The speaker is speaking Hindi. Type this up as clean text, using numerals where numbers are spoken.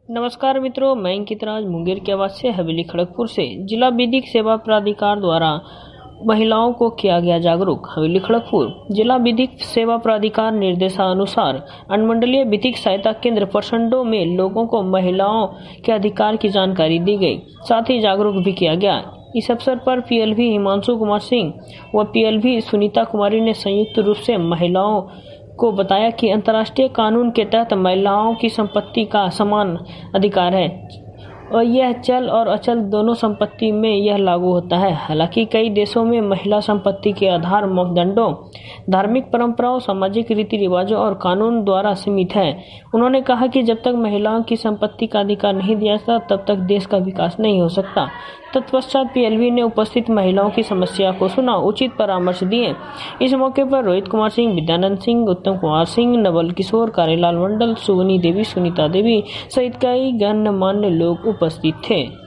नमस्कार मित्रों, मैं अंकित राज मुंगेर की आवाज से हवेली खड़गपुर से जिला विधिक सेवा प्राधिकार द्वारा महिलाओं को किया गया जागरूक। हवेली खड़गपुर जिला विधिक सेवा प्राधिकार निर्देशानुसार अनुमंडलीय विधिक सहायता केंद्र प्रखंडों में लोगों को महिलाओं के अधिकार की जानकारी दी गई, साथ ही जागरूक भी किया गया। इस अवसर पर पीएलवी हिमांशु कुमार सिंह व पीएलवी सुनीता कुमारी ने संयुक्त रूप से महिलाओं को बताया कि अंतर्राष्ट्रीय कानून के तहत महिलाओं की संपत्ति का समान अधिकार है और यह चल और अचल दोनों संपत्ति में यह लागू होता है। हालांकि कई देशों में महिला संपत्ति के आधार मापदंडों, धार्मिक परंपराओं, सामाजिक रीति रिवाजों और कानून द्वारा सीमित है। उन्होंने कहा कि जब तक महिलाओं की संपत्ति का अधिकार नहीं दिया जाता तब तक देश का विकास नहीं हो सकता। तत्पश्चात पीएलवी ने उपस्थित महिलाओं की समस्या को सुना, उचित परामर्श दिए। इस मौके पर रोहित कुमार सिंह, विद्यानंद सिंह, उत्तम कुमार सिंह, नवल किशोर, कारेलाल मंडल, सुगनी देवी, सुनीता देवी सहित कई गणमान्य लोग उपस्थित थे।